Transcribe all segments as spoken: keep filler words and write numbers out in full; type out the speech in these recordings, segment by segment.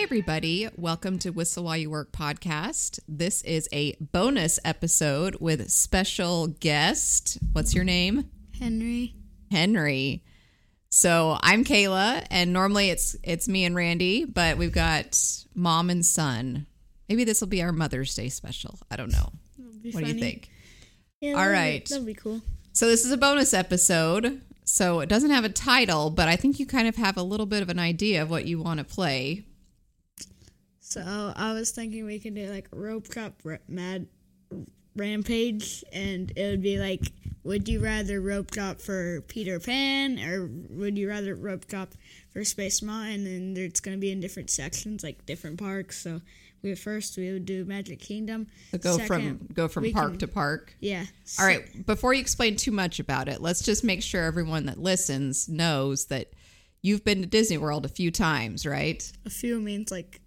everybody. Welcome to Whistle While You Work podcast. This is a bonus episode with special guest. What's your name? Henry. Henry. So I'm Kayla, and normally it's it's me and Randy, but we've got mom and son. Maybe this will be our Mother's Day special. I don't know. What funny. do you think? Yeah, All right. Be, that'll be cool. So this is a bonus episode. So it doesn't have a title, but I think you kind of have a little bit of an idea of what you want to play. So I was thinking we could do like a rope drop r- mad rampage, and it would be like, would you rather rope drop for Peter Pan, or would you rather rope drop for Space Mountain? And it's going to be in different sections, like different parks. So we first we would do Magic Kingdom. So go Second, from go from park can, to park. Yeah. All right. Before you explain too much about it, let's just make sure everyone that listens knows that you've been to Disney World a few times, right? A few means like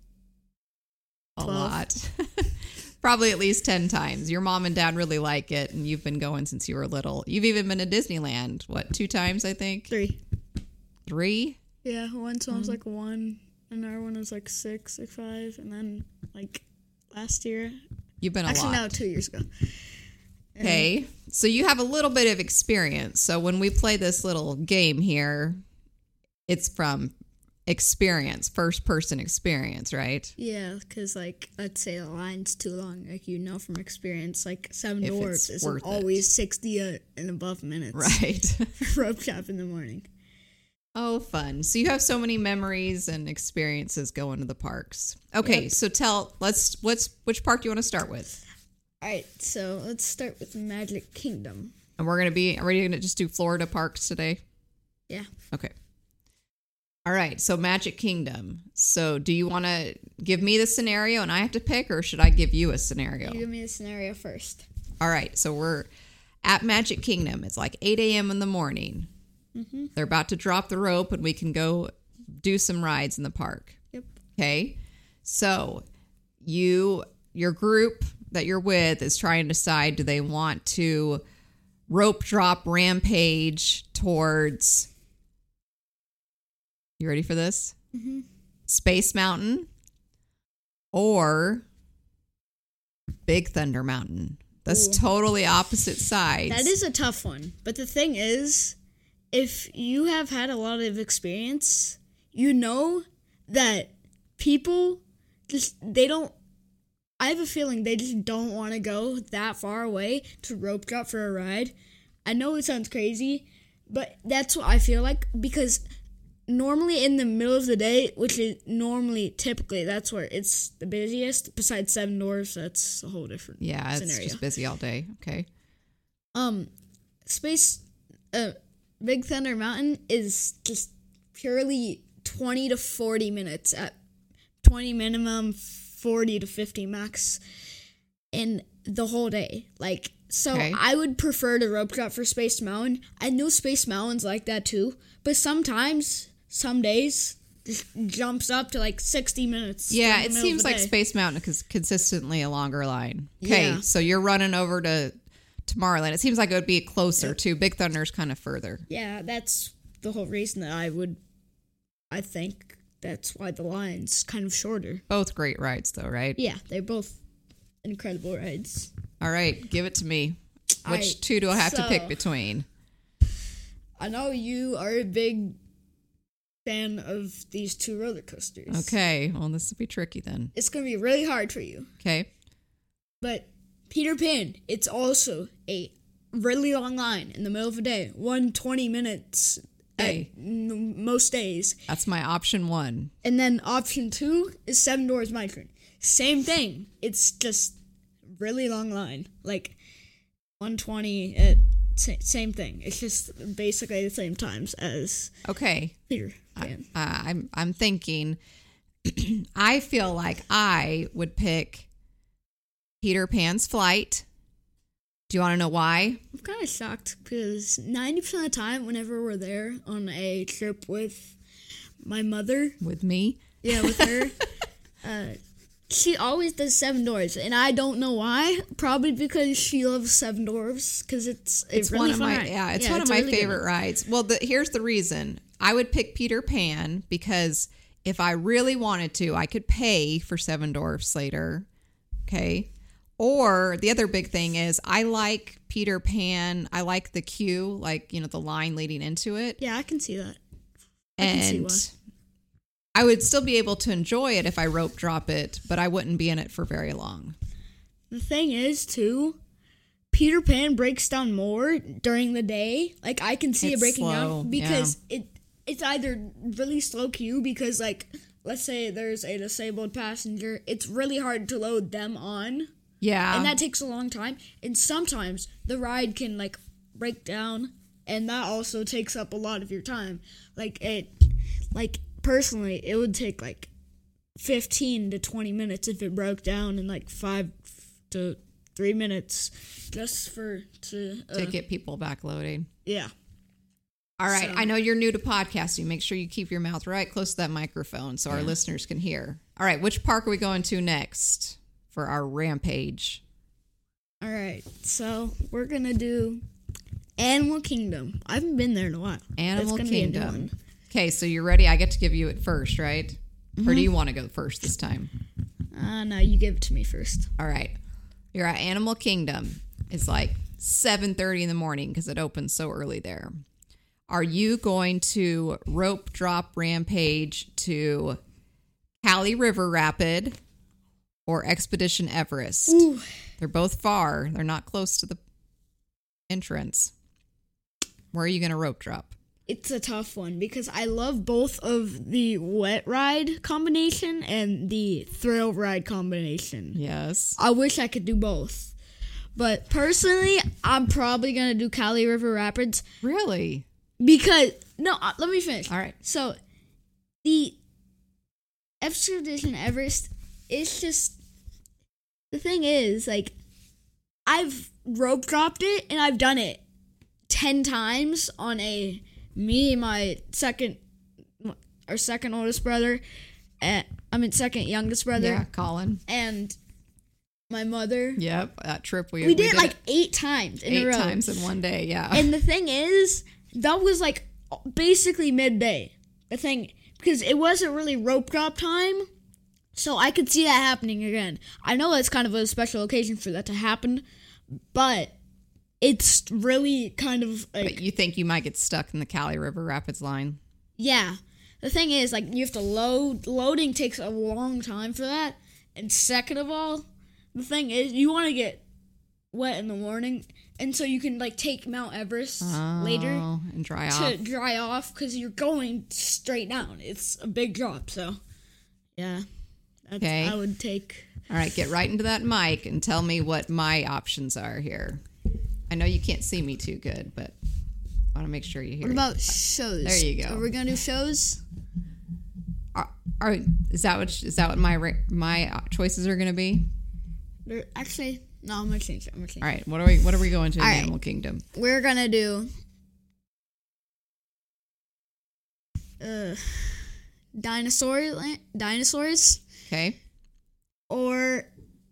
a twelve. lot. Probably at least ten times. Your mom and dad really like it, and you've been going since you were little. You've even been to Disneyland, what, two times, I think? Three. Three? Yeah, one time was like one, another one was like six or five, and then like last year. You've been a Actually, lot. no, two years ago. Okay, so you have a little bit of experience. So when we play this little game here, it's from experience, first person experience, right? Yeah, because like let's say the line's too long, like you know from experience, like Seven If Dwarfs it's is worth always it. sixty uh, and above minutes. Right. For rope drop in the morning. Oh, fun. So you have so many memories and experiences going to the parks. Okay, Yep. so tell, let's, what's, which park do you want to start with? All right, so let's start with Magic Kingdom. And we're going to be, are we going to just do Florida parks today? Yeah. Okay. All right, so Magic Kingdom. So do you want to give me the scenario and I have to pick, or should I give you a scenario? You give me the scenario first. All right, so we're at Magic Kingdom. It's like eight a.m. in the morning. Mm-hmm. They're about to drop the rope and we can go do some rides in the park. Yep. Okay, so you, your group that you're with is trying to decide, do they want to rope drop rampage towards, you ready for this? Mm-hmm. Space Mountain or Big Thunder Mountain? That's Ooh. totally opposite sides. That is a tough one. But the thing is, if you have had a lot of experience, you know that people just, they don't, I have a feeling they just don't want to go that far away to rope drop for a ride. I know it sounds crazy, but that's what I feel like, because normally in the middle of the day, which is normally, typically, that's where it's the busiest, besides Seven Dwarfs, that's a whole different Yeah, it's scenario. just busy all day. Okay. Um, Space, uh, Big Thunder Mountain is just purely twenty to forty minutes at twenty minimum, forty to fifty max in the whole day. Like, so Okay. I would prefer to rope drop for Space Mountain. I know Space Mountain's like that too, but sometimes, some days, just jumps up to like sixty minutes. Yeah, in the it middle of seems the like day. Space Mountain is consistently a longer line. Okay, Yeah. so you're running over to Tomorrowland. It seems like it would be closer Yep. to Big Thunder's kind of further. Yeah, that's the whole reason that I would, I think that's why the line's kind of shorter. Both great rides, though, right? Yeah, they're both incredible rides. All right, give it to me. Which Alright, two do I have to so- pick between? I know you are a big fan of these two roller coasters. Okay, well, this will be tricky then. It's going to be really hard for you. Okay. But Peter Pan, it's also a really long line in the middle of the day. one hundred twenty minutes Hey. at n- most days. That's my option one. And then option two is Seven Dwarfs Mine Train. Same thing. It's just really long line. Like one twenty at sa- same thing. It's just basically the same times as Okay. Peter Pan. Uh, I'm I'm thinking. I feel like I would pick Peter Pan's Flight. Do you want to know why? I'm kind of shocked because ninety percent of the time, whenever we're there on a trip with my mother, With me? yeah, with her, uh, she always does Seven Dwarfs, and I don't know why. Probably because she loves Seven Dwarfs, because it's a It's really one of fun my ride. yeah, it's one of my a really good favorite one. rides. Well, the, here's the reason. I would pick Peter Pan because if I really wanted to, I could pay for Seven Dwarfs later. Okay. Or the other big thing is I like Peter Pan. I like the queue, like, you know, the line leading into it. Yeah, I can see that. I and can see why. I would still be able to enjoy it if I rope drop it, but I wouldn't be in it for very long. The thing is, too, Peter Pan breaks down more during the day. Like, I can see It's it breaking slow, down because yeah. it it's either really slow queue because, like, let's say there's a disabled passenger. It's really hard to load them on. Yeah. And that takes a long time. And sometimes the ride can, like, break down, and that also takes up a lot of your time. Like, it, like, personally, it would take, like, fifteen to twenty minutes if it broke down in, like, five to three minutes just for, to... Uh, to get people back loading. Yeah. All right. So. I know you're new to podcasting. Make sure you keep your mouth right close to that microphone so yeah. our listeners can hear. All right. Which park are we going to next for our rampage? All right. So we're going to do Animal Kingdom. I haven't been there in a while. Animal Kingdom. Okay. So you're ready? I get to give you it first, right? Mm-hmm. Or do you want to go first this time? Uh, no, you give it to me first. All right. You're at Animal Kingdom. It's like seven thirty in the morning because it opens so early there. Are you going to rope drop rampage to Kali River Rapid or Expedition Everest? Ooh. They're both far. They're not close to the entrance. Where are you going to rope drop? It's a tough one because I love both of the wet ride combination and the thrill ride combination. Yes. I wish I could do both. But personally, I'm probably going to do Kali River Rapids. Really? Because, no, uh, let me finish. All right. So, the Expedition Everest, it's just, the thing is, like, I've rope dropped it, and I've done it ten times on a, me and my second, our second oldest brother, uh, I mean, second youngest brother. Yeah, Colin. And my mother. Yep, that trip we We did, we it did like it eight times in eight a row. Eight times in one day, yeah. And the thing is, that was like basically midday. The thing, because it wasn't really rope drop time, so I could see that happening again. I know it's kind of a special occasion for that to happen, but it's really kind of like... But you think you might get stuck in the Kali River Rapids line? Yeah. The thing is, like, you have to load. Loading takes a long time for that. And second of all, the thing is, you want to get wet in the morning, and so you can, like, take Mount Everest oh, later and dry to off. dry off because you're going straight down. It's a big drop, so yeah, that's, okay. I would take. All right, get right into that mic and tell me what my options are here. I know you can't see me too good, but I want to make sure you hear. What about shows? There you go. Are we gonna do shows? Are, are is that what is that what my my choices are going to be? They're, actually, no. I'm gonna change it. I'm gonna change. All right. What are we What are we going to in All Animal right. Kingdom? We're gonna do uh, dinosaur land, dinosaurs. Okay. Or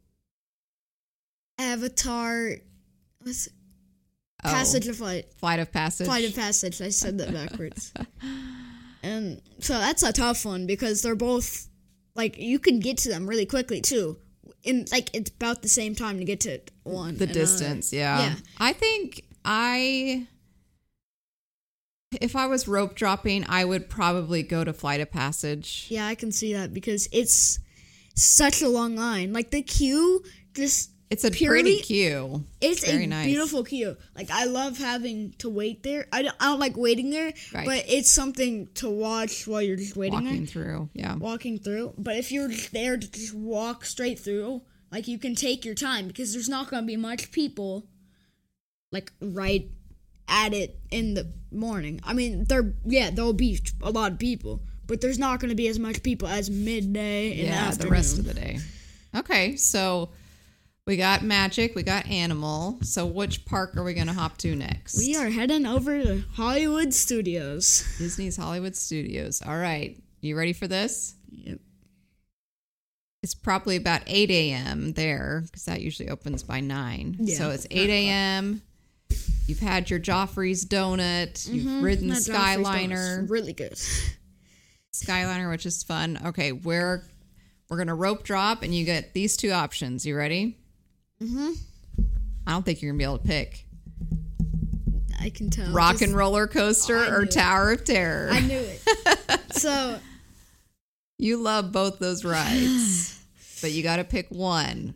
Avatar. What's it? Oh, Passage of Flight. Flight of Passage. Flight of Passage. I said that backwards. And so that's a tough one because they're both, like, you can get to them really quickly too. In like it's about the same time to get to one. The distance, yeah. Yeah. I think I, if I was rope dropping, I would probably go to Flight of Passage. Yeah, I can see that because it's such a long line. Like the queue just. It's a Purely, pretty queue. It's, it's very a nice. beautiful queue. Like, I love having to wait there. I don't, I don't like waiting there, right. but it's something to watch while you're just waiting Walking there. through, yeah. Walking through. But if you're just there to just walk straight through, like, you can take your time because there's not going to be much people, like, right at it in the morning. I mean, there, yeah, there'll be a lot of people, but there's not going to be as much people as midday and yeah, afternoon. the rest of the day. Okay, so... We got Magic, we got Animal. So which park are we going to hop to next? We are heading over to Hollywood Studios. Disney's Hollywood Studios. All right. You ready for this? Yep. It's probably about eight a.m. there because that usually opens by nine. Yeah. So it's eight a.m. You've had your Joffrey's donut. You've mm-hmm. ridden the that Joffrey's Skyliner. Really good. Skyliner, which is fun. Okay, we're we're gonna rope drop, and you get these two options. You ready? Mm-hmm. I don't think you're gonna be able to pick I can tell. Rock Just- and Roller Coaster Oh, I or knew it. Tower of Terror. I knew it. So, You love both those rides, but you got to pick one.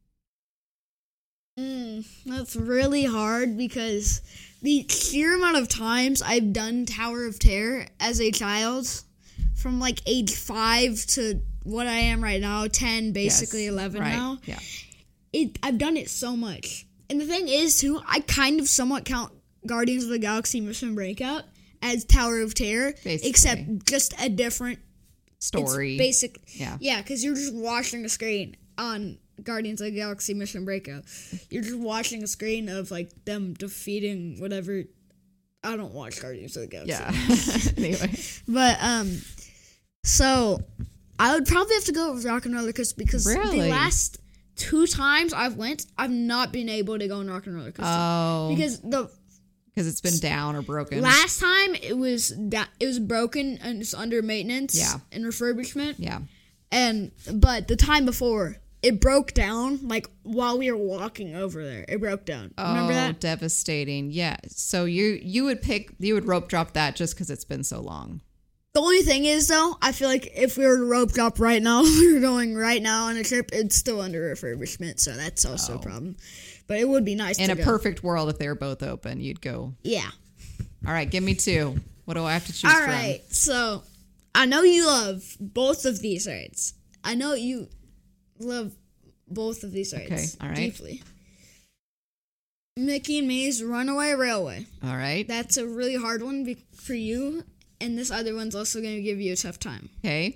mm, that's really hard because the sheer amount of times I've done Tower of Terror as a child, from like age five to what I am right now, ten, basically Yes, eleven right, now. Yeah. It I've done it so much. And the thing is, too, I kind of somewhat count Guardians of the Galaxy Mission Breakout as Tower of Terror, Basically. except just a different Story. It's basic, Yeah. yeah, because you're just watching a screen on Guardians of the Galaxy Mission Breakout. You're just watching a screen of like them defeating whatever. I don't watch Guardians of the Galaxy. Yeah. Anyway. But um, so I would probably have to go with Rock and Roller Coaster because Really? the last two times I've went, I've not been able to go on Rock and Roller Coaster Oh. because the Because it's been down or broken. last time it was da- it was broken and it's under maintenance Yeah. and refurbishment. Yeah. And but the time before, it broke down like while we were walking over there. It broke down. Oh, Remember that? devastating. Yeah. So you you would pick you would rope drop that just because it's been so long. The only thing is though, I feel like if we were to rope drop right now, we were going right now on a trip, it's still under refurbishment, so that's also Oh. a problem. But it would be nice In to a go. perfect world, if they were both open, you'd go. Yeah. All right, give me two. What do I have to choose All from? right. So I know you love both of these rides. I know you love both of these rides Okay, all right. deeply. Mickey and Minnie's Runaway Railway. All right. That's a really hard one be- for you, and this other one's also going to give you a tough time. Okay.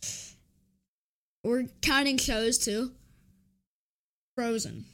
We're counting shows too. Frozen.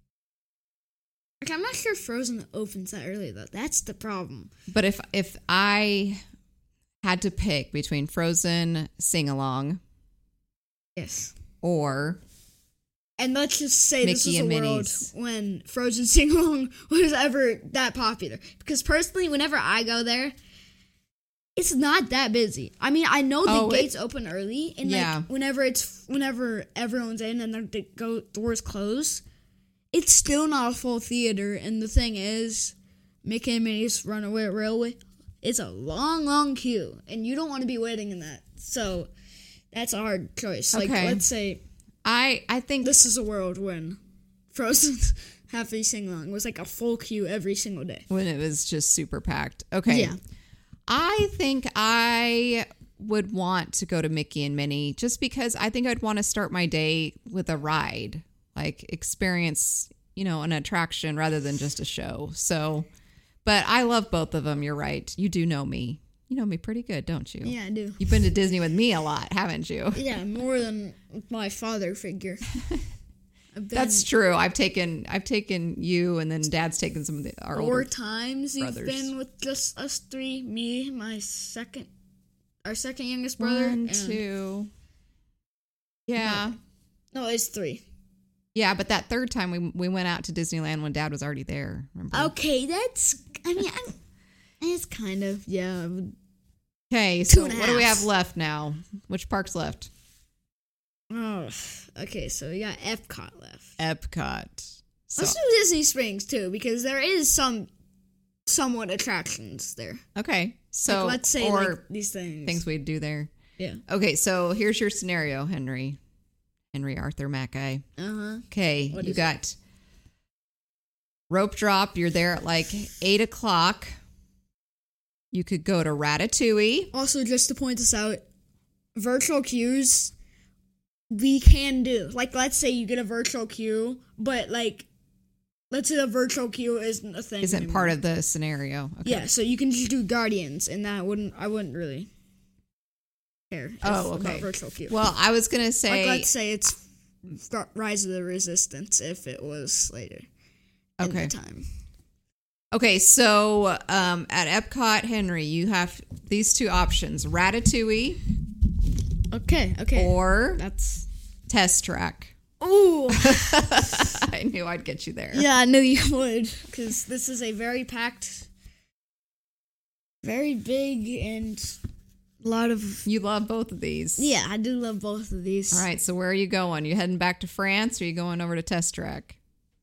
Okay, I'm not sure Frozen opens that early though. That's the problem. But if if I had to pick between Frozen Sing Along Yes. or And let's just say this Mickey was a and world Minnie's. when Frozen Sing Along was ever that popular. Because personally, whenever I go there, it's not that busy. I mean, I know the Oh, it- gates open early, and Yeah. like whenever it's whenever everyone's in and the, the go doors close, it's still not a full theater. And the thing is, Mickey and Minnie's Runaway Railway, it's a long, long queue, and you don't want to be waiting in that. So that's a hard choice. Like, Okay. let's say I I think this is a world when Frozen Happy Sing Along was like a full queue every single day. when it was just super packed. Okay. Yeah. I think I would want to go to Mickey and Minnie just because I think I'd want to start my day with a ride, like experience, you know, an attraction rather than just a show. So, but I love both of them. You're right. You do know me. You know me pretty good, don't you? Yeah, I do. You've been to Disney with me a lot, haven't you? Yeah, more than my father figure. I've been That's true. I've taken I've taken you, and then Dad's taken some of the our four older. times you've brothers. been with just us three, me, my second, our second youngest brother. One, and, two. Yeah. No, it's three. Yeah, but that third time we we went out to Disneyland when Dad was already there. Remember? Okay, that's, I mean, I'm, it's kind of, yeah. Okay, so and a what do we half. have left now? Which park's left? Oh, okay, so we got Epcot left. Epcot. So, Let's do Disney Springs too, because there is some somewhat attractions there. okay, so Like, let's say or like these things. things we'd do there. Yeah. Okay, so here's your scenario, Henry. Henry Arthur Mackay. Uh huh. Okay, What you is got rope drop. You're there at like eight o'clock. You could go to Ratatouille. Also, just to point this out, virtual queues we can do. Like, let's say you get a virtual queue, but like, let's say the virtual queue isn't a thing. Isn't anymore. part of the scenario. Okay. Yeah, so you can just do Guardians, and that wouldn't. I wouldn't really care. if- Oh, about okay. virtual queue. Well, I was gonna say. like, let's say it's Rise of the Resistance if it was later. in Okay. the time. Okay, so um, at Epcot, Henry, you have these two options: Ratatouille Okay. Okay. or That's. Test Track. Ooh. I knew I'd get you there. Yeah, I knew you would, because this is a very packed, very big and A lot of... You love both of these. Yeah, I do love both of these. All right, so where are you going? You heading back to France, or are you going over to Test Track?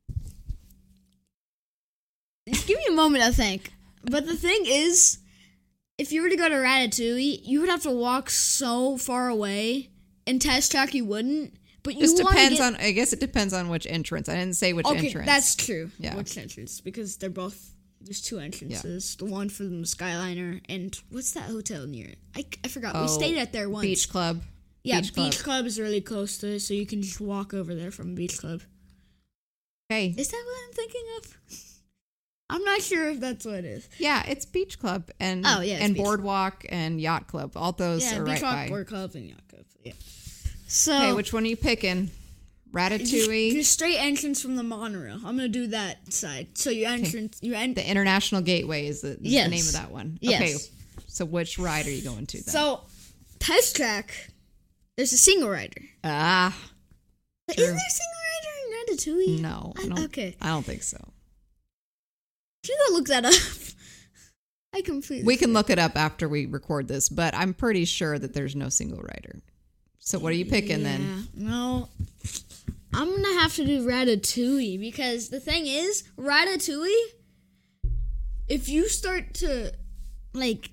Just give me a moment to think. But the thing is, if you were to go to Ratatouille, you would have to walk so far away. In Test Track, you wouldn't. But you Just depends get... on, I guess it depends on which entrance. I didn't say which okay, entrance. That's true. Yeah. Which entrance? Because they're both, there's two entrances. Yeah. The one from the Skyliner and what's that hotel near it? I, I forgot. Oh, we stayed at there once. Beach Club. Yeah, Beach, Beach Club. Club is really close to it, so you can just walk over there from Beach Club. Okay. Is that what I'm thinking of? I'm not sure if that's what it is. Yeah, it's Beach Club and oh, yeah, and Beach Boardwalk and Yacht Club. All those yeah, are Beach right Walk, by. Board Club, and Yacht Club. Yeah. So, okay, which one are you picking? Ratatouille. Just straight entrance from the monorail. I'm gonna do that side. So you entrance, okay. you en- the International Gateway is the, is yes. the name of that one. Yes. Okay, so which ride are you going to then? So, Test Track. There's a single rider. Ah, but isn't there a single rider in Ratatouille? No, I I, don't, okay. I don't think so. Should I look that up? I completely. We can look it up after we record this, but I'm pretty sure that there's no single rider. So what are you picking yeah. then? No, I'm gonna have to do Ratatouille because the thing is, Ratatouille. If you start to, like,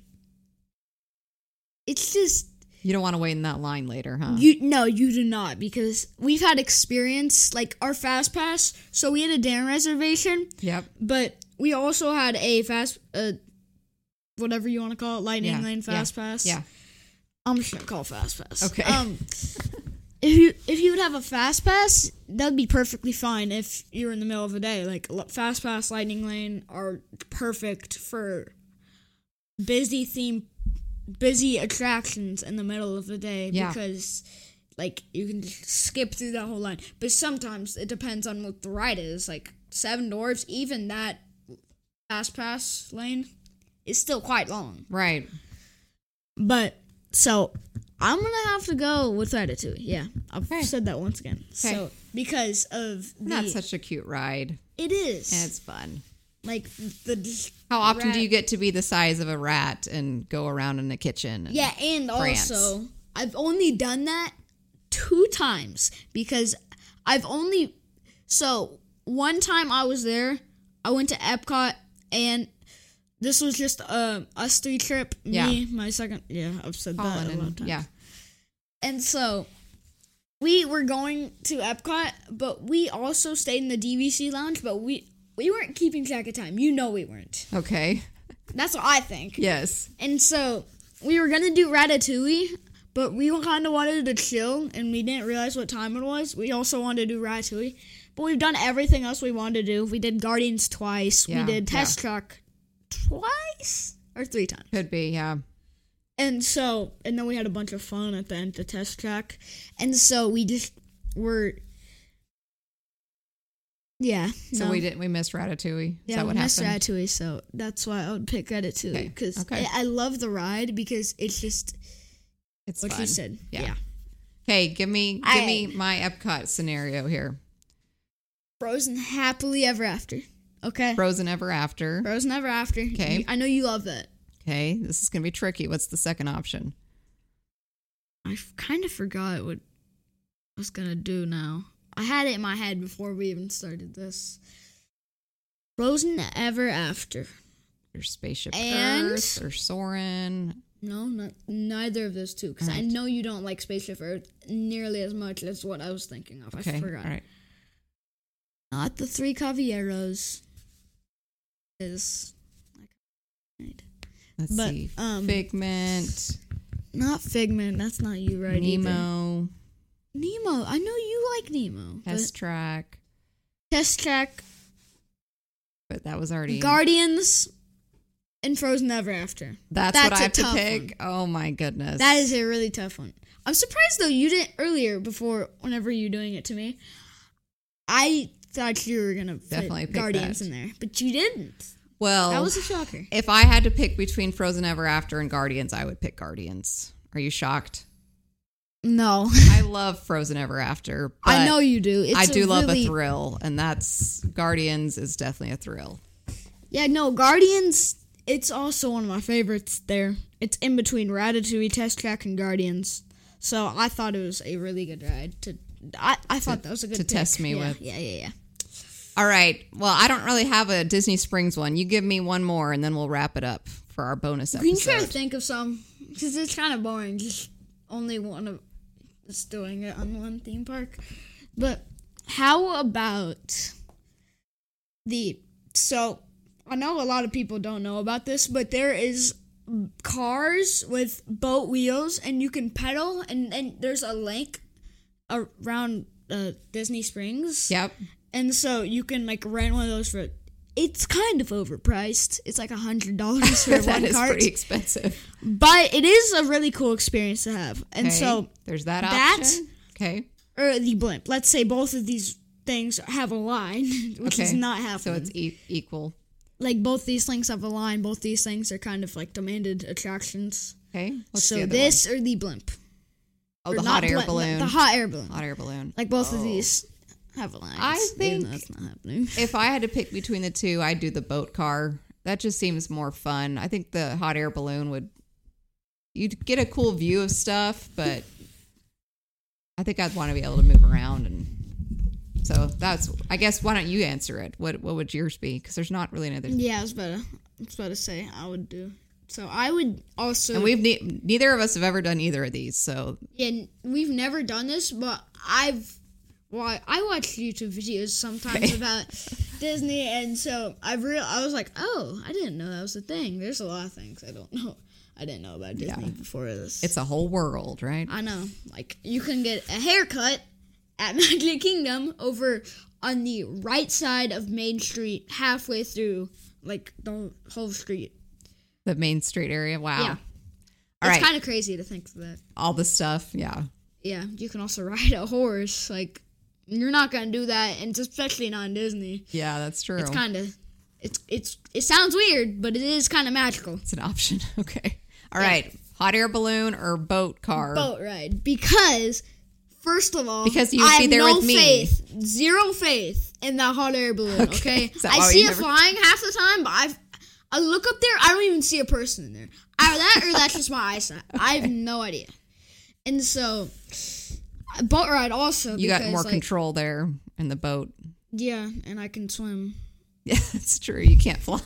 it's just. You don't want to wait in that line later, huh? You no, you do not because we've had experience like our fast pass. So we had a dinner reservation. Yep. But we also had a fast, uh, whatever you want to call it, lightning yeah. lane fast yeah. pass. Yeah. I'm just gonna call it fast pass. Okay. Um, if you if you would have a fast pass, that'd be perfectly fine if you're in the middle of the day. Like fast pass, lightning lane are perfect for busy theme. busy attractions in the middle of the day yeah. because like you can just skip through that whole line, but sometimes it depends on what the ride is. Like Seven Dwarfs, even that fast pass lane is still quite long, right? But so I'm gonna have to go with Ratatouille. Yeah, I've okay. said that once again. Okay. So because of the, not such a cute ride, it is, and it's fun. Like the how often rat. do you get to be the size of a rat and go around in the kitchen? Yeah, and France? also I've only done that two times because I've only so one time I was there, I went to Epcot and this was just a us three trip. Yeah. Me, my second, yeah, I've said Colin that a lot of and, times. yeah. And so we were going to Epcot, but we also stayed in the D V C lounge, but we. We weren't keeping track of time. You know we weren't. Okay. That's what I think. Yes. And so, we were going to do Ratatouille, but we kind of wanted to chill, and we didn't realize what time it was. We also wanted to do Ratatouille. But we've done everything else we wanted to do. We did Guardians twice. Yeah, we did Test yeah. Track twice? Or three times. Could be, yeah. And so, and then we had a bunch of fun at the end of the Test Track. And so, we just were... Yeah. So no. we didn't. We missed Ratatouille. Is Yeah, that what we missed happened? Ratatouille, so that's why I would pick Ratatouille because Okay. Okay. I, I love the ride because it's just It's what fun. you said. Yeah. Yeah. Hey, give me give I- me my Epcot scenario here. Frozen happily ever after. Okay. Frozen Ever After. Frozen ever after. Okay. You- I know you love that. Okay, this is gonna be tricky. What's the second option? I kind of forgot what I was gonna do now. I had it in my head before we even started this. Frozen Ever After. Your Spaceship And- Earth or Soarin'? No, not, neither of those two. Because I Alright. know you don't like Spaceship Earth nearly as much as what I was thinking of. Okay, I forgot. all right. Not the Three Caballeros. Is right. Let's But, see. um, Figment, Not Figment. That's not you, right? either. Nemo, Nemo. I know you like Nemo. Test but Track, Test Track, but that was already. Guardians, and Frozen Ever After. That's, That's what I a have to tough pick. Oh my goodness. That is a really tough one. I'm surprised though you didn't earlier before whenever you were doing it to me. I thought you were gonna Definitely put pick Guardians that. in there, but you didn't. well. That was a shocker. If I had to pick between Frozen Ever After and Guardians, I would pick Guardians. Are you shocked? No, I love Frozen Ever After. But I know you do. It's I do a love really, a thrill, and that's Guardians is definitely a thrill. Yeah, no, Guardians it's also one of my favorites there. It's in between Ratatouille, Test Track, and Guardians. So I thought it was a really good ride. To I, I thought to, that was a good to pick. test me yeah, with. Yeah, yeah, yeah. All right. Well, I don't really have a Disney Springs one. You give me one more, and then we'll wrap it up for our bonus episode. We can try to think of some, because it's kind of boring. Just only one of us doing it on one theme park. But how about the... So, I know a lot of people don't know about this, but there is cars with boat wheels, and you can pedal, and, and there's a lake around uh, Disney Springs. Yep. And so you can, like, rent one of those for... It's kind of overpriced. It's like one hundred dollars for that one is cart. pretty expensive. But it is a really cool experience to have. And Okay, so... there's that that- option. Okay. Or the blimp. Let's say both of these things have a line, which Okay. is not So happening. it's e- equal. Like, both these things have a line. Both these things are kind of, like, demanded attractions. Okay. What's so the other this or the blimp. one? Oh, Or the not hot air blimp, balloon. The hot air balloon. hot air balloon. Like, both Oh. of these have a line. I think- that's not happening. If I had to pick between the two, I'd do the boat car. That just seems more fun. I think the hot air balloon would, you'd get a cool view of stuff, but I think I'd want to be able to move around. And so that's, I guess, why don't you answer it? What what would yours be? Because there's not really another. Yeah, I was about to, I was about to say I would do. So I would also... And we've, ne- neither of us have ever done either of these. So Yeah, n- we've never done this, but I've... Well, I, I watch YouTube videos sometimes Okay. about Disney, and so I real I was like, oh, I didn't know that was a thing. There's a lot of things I don't know. I didn't know about Disney Yeah. before this. it's a whole world, right? I know. Like, you can get a haircut at Magic Kingdom over on the right side of Main Street, halfway through, like, the whole street. The Main Street area. Wow. Yeah. All it's right. kind of crazy to think of that. All the stuff. Yeah. Yeah, you can also ride a horse. Like, you're not gonna do that, and especially not in Disney. Yeah, that's true. It's kind of, it's it's it sounds weird, but it is kind of magical. It's an option. Okay. All Yeah. right. Hot air balloon or boat car? Boat ride, because first of all, Because you would I be have there no with me. faith, zero faith in that hot air balloon. Okay. Okay, Is that I why see you it never- flying half the time, but I I look up there, I don't even see a person in there. Either that or that's just my eyesight. I have no idea. And so, boat ride also. You got because, more like, control there in the boat. Yeah, and I can swim. Yeah, that's true. You can't fly.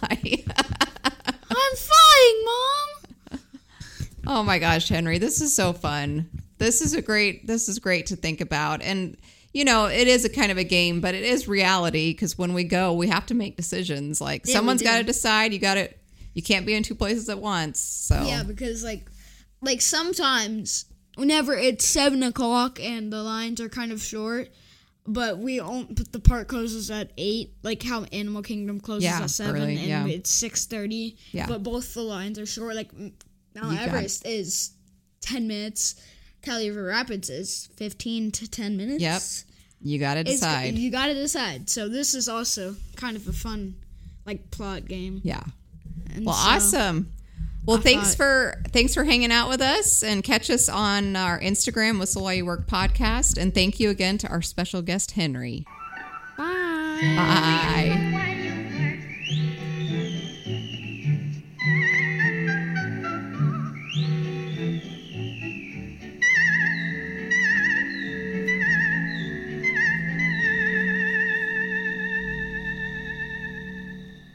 I'm flying, Mom! Oh my gosh, Henry, this is so fun. This is a great, this is great to think about. And, you know, it is a kind of a game, but it is reality because when we go, we have to make decisions. Like, Yeah, we someone's do. got to decide. You got to, you can't be in two places at once. So, Yeah, because, like, like sometimes, whenever it's seven o'clock and the lines are kind of short, but we don't, but the park closes at eight, like how Animal Kingdom closes Yeah, at seven, early, and yeah. it's six thirty. Yeah. But both the lines are short. Like Mount You got Everest is ten minutes. Cali River Rapids is fifteen to ten minutes. Yep. you got to It's- decide. You got to decide. So this is also kind of a fun, like, plot game. yeah. And Well, so- awesome. Well, I thanks thought- for thanks for hanging out with us, and catch us on our Instagram, Whistle While You Work podcast. And thank you again to our special guest, Henry. Bye. Bye.